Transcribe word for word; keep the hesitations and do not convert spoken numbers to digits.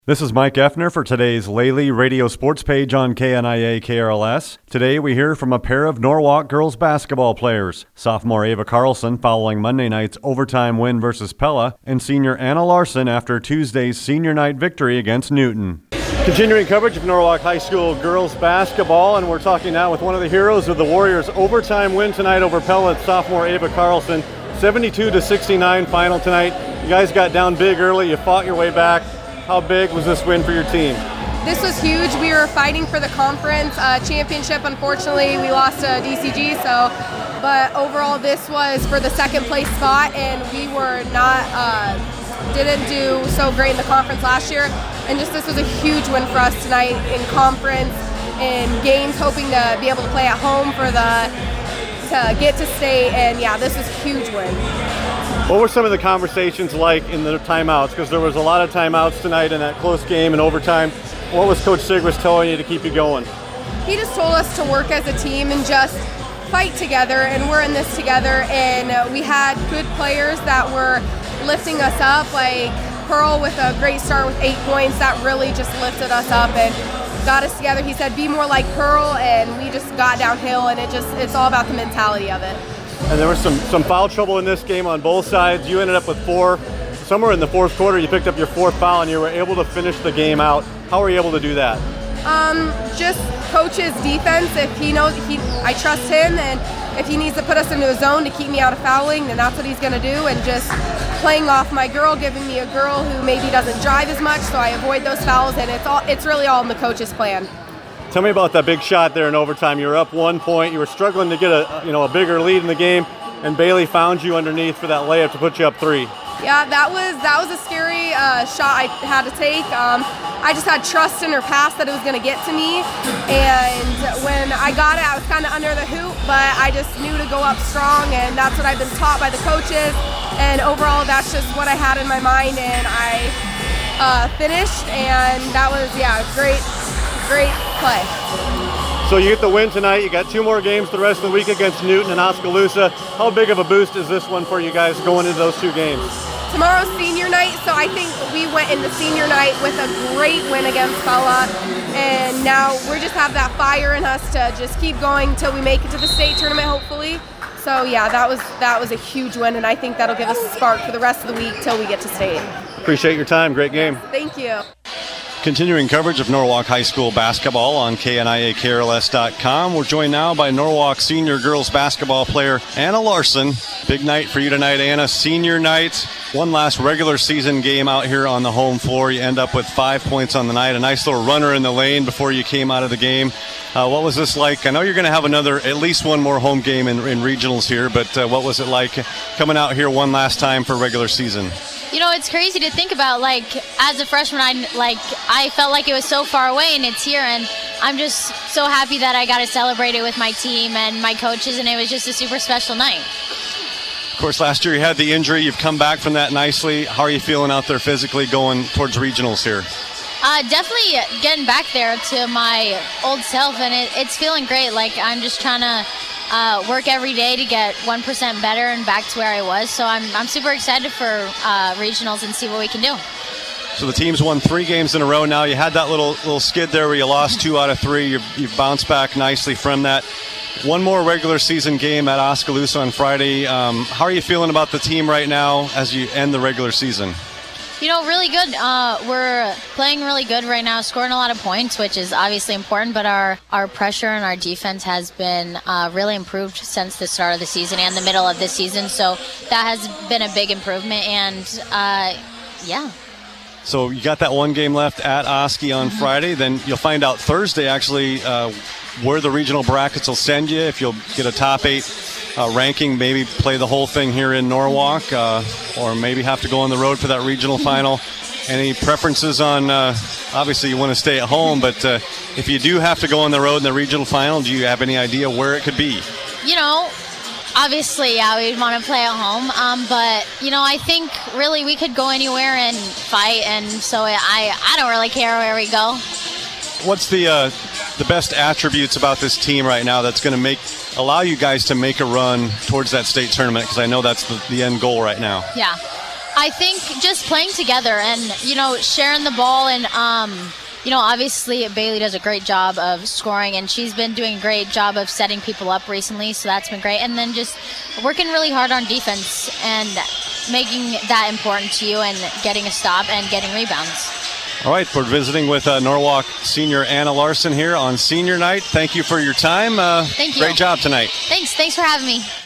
This is Mike Effner for today's Lely Radio Sports page on K N I A K R L S. Today we hear from a pair of Norwalk girls basketball players, sophomore Ava Carlson following Monday night's overtime win versus Pella, and senior Anna Larson after Tuesday's senior night victory against Newton. Continuing coverage of Norwalk High School girls basketball, and we're talking now with one of the heroes of the Warriors' overtime win tonight over Pella, sophomore Ava Carlson. seventy-two to sixty-nine final tonight. You guys got down big early, you fought your way back. How big was this win for your team? This was huge. We were fighting for the conference uh, championship. Unfortunately, we lost to D C G, so, but overall this was for the second place spot, and we were not, uh, didn't do so great in the conference last year, and just this was a huge win for us tonight in conference, in games, hoping to be able to play at home for the, to get to state, and yeah, this was a huge win. What were some of the conversations like in the timeouts? Because there was a lot of timeouts tonight in that close game and overtime. What was Coach Sigris telling you to keep you going? He just told us to work as a team and just fight together, and we're in this together. And we had good players that were lifting us up, like Pearl with a great start with eight points. That really just lifted us up and got us together. He said, be more like Pearl, and we just got downhill, and it just it's all about the mentality of it. And there was some, some foul trouble in this game on both sides. You ended up with four. Somewhere in the fourth quarter, you picked up your fourth foul, and you were able to finish the game out. How were you able to do that? Um, just coach's defense. If he knows, he, I trust him, and if he needs to put us into a zone to keep me out of fouling, then that's what he's going to do. And just playing off my girl, giving me a girl who maybe doesn't drive as much, so I avoid those fouls. And it's all, it's really all in the coach's plan. Tell me about that big shot there in overtime. You were up one point. You were struggling to get a you know a bigger lead in the game, and Bailey found you underneath for that layup to put you up three. Yeah, that was that was a scary uh, shot I had to take. Um, I just had trust in her pass that it was going to get to me, and when I got it, I was kind of under the hoop, but I just knew to go up strong, and that's what I've been taught by the coaches. And overall, that's just what I had in my mind, and I uh, finished, and that was yeah, great. Great play. So you get the win tonight. You got two more games the rest of the week against Newton and Oskaloosa. How big of a boost is this one for you guys going into those two games? Tomorrow's senior night, so I think we went into senior night with a great win against Pella, and now we just have that fire in us to just keep going until we make it to the state tournament, hopefully. So yeah, that was that was a huge win, and I think that'll give us a spark for the rest of the week till we get to state. Appreciate your time. Great game. Thank you. Continuing coverage of Norwalk High School basketball on K N I A K R L S dot com. We're joined now by Norwalk senior girls basketball player Anna Larson. Big night for you tonight, Anna. Senior night. One last regular season game out here on the home floor. You end up with five points on the night. A nice little runner in the lane before you came out of the game. Uh, what was this like? I know you're going to have another, at least one more home game in, in regionals here, but uh, what was it like coming out here one last time for regular season? You know, it's crazy to think about. Like, as a freshman, I like I felt like it was so far away, and it's here, and I'm just so happy that I got to celebrate it with my team and my coaches, and it was just a super special night. Of course, last year you had the injury. You've come back from that nicely. How are you feeling out there physically going towards regionals here? Uh, definitely getting back there to my old self, and it, it's feeling great. Like, I'm just trying to Uh, work every day to get one percent better and back to where I was. So I'm I'm super excited for uh, regionals and see what we can do. So the team's won three games in a row now. You had that little little skid there where you lost two out of three. You've, you've bounced back nicely from that. One more regular season game at Oskaloosa on Friday. Um, how are you feeling about the team right now as you end the regular season? You know, really good. Uh, we're playing really good right now, scoring a lot of points, which is obviously important, but our, our pressure and our defense has been uh, really improved since the start of the season and the middle of the season, so that has been a big improvement, and uh, yeah. So you got that one game left at Oski on mm-hmm. Friday, then you'll find out Thursday actually uh, where the regional brackets will send you, if you'll get a top eight Uh, ranking, maybe play the whole thing here in Norwalk, uh, or maybe have to go on the road for that regional final. Any preferences on, uh, obviously you want to stay at home, but uh, if you do have to go on the road in the regional final, do you have any idea where it could be? You know, obviously, yeah, we'd want to play at home, um, but, you know, I think really we could go anywhere and fight, and so I, I don't really care where we go. What's the uh, the best attributes about this team right now that's going to make allow you guys to make a run towards that state tournament? Because I know that's the, the end goal right now. Yeah. I think just playing together and, you know, sharing the ball and, um, you know, obviously Bailey does a great job of scoring, and she's been doing a great job of setting people up recently, so that's been great. And then just working really hard on defense and making that important to you and getting a stop and getting rebounds. All right, we're visiting with uh, Norwalk senior Anna Larson here on senior night. Thank you for your time. Uh, Thank you. Great job tonight. Thanks. Thanks for having me.